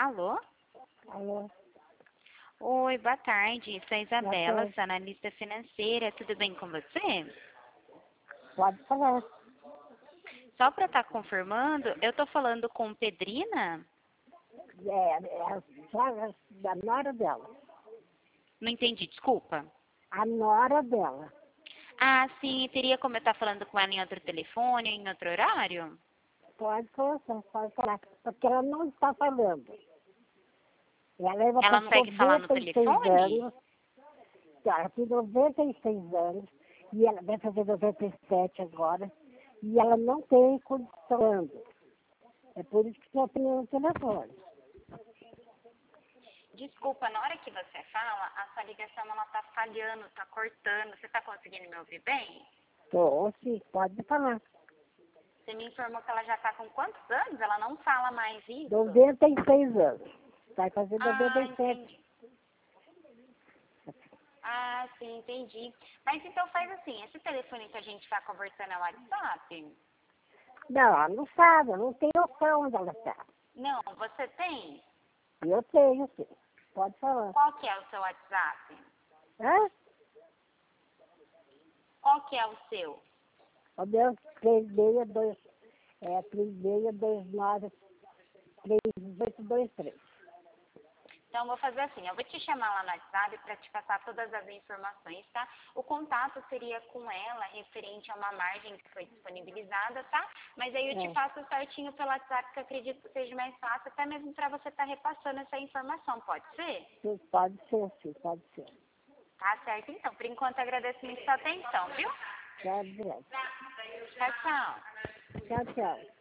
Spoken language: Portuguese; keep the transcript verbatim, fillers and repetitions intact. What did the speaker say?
Alô? Alô? Oi, boa tarde. Sou a Isabela, tarde. sou analista financeira. Tudo bem com você? Pode falar. Só para estar confirmando, eu estou falando com Pedrina? É, é a sogra da nora dela. Não entendi, desculpa. A nora dela. Ah, sim, teria como eu estar falando com ela em outro telefone, em outro horário? Pode conversar, pode falar. Porque ela não está falando. Ela é uma Ela não pessoa consegue de falar no noventa e seis telefone? anos. Ela tem noventa e seis anos. E ela vai fazer noventa e sete agora. E ela não tem condição. É por isso que estou atendendo o telefone. Desculpa, na hora que você fala, a sua ligação ela está falhando, está cortando. Você está conseguindo me ouvir bem? Tô, sim, pode falar. Você me informou que ela já está com quantos anos? Ela não fala mais isso? noventa e seis anos. Vai fazer noventa Ah, e sete. entendi. Ah, sim, entendi. Mas então faz assim, esse telefone que a gente está conversando é o WhatsApp? Não, ela não sabe, ela não tem noção onde ela está. Não, você tem? Eu tenho, sim. Pode falar. Qual que é o seu WhatsApp? Hã? Qual que é o seu? O meu três seis dois, é, três seis dois nove, três oito dois três. Então, eu vou fazer assim, eu vou te chamar lá no WhatsApp para te passar todas as informações, tá? O contato seria com ela, referente a uma margem que foi disponibilizada, tá? Mas aí eu te É. passo certinho pelo WhatsApp, que eu acredito que seja mais fácil, até mesmo para você estar repassando essa informação, pode ser? Sim, pode ser, sim, pode ser. Tá certo, então. Por enquanto, agradeço muito a sua atenção, viu? Tchau, direto. Tchau, tchau. Tchau, tchau.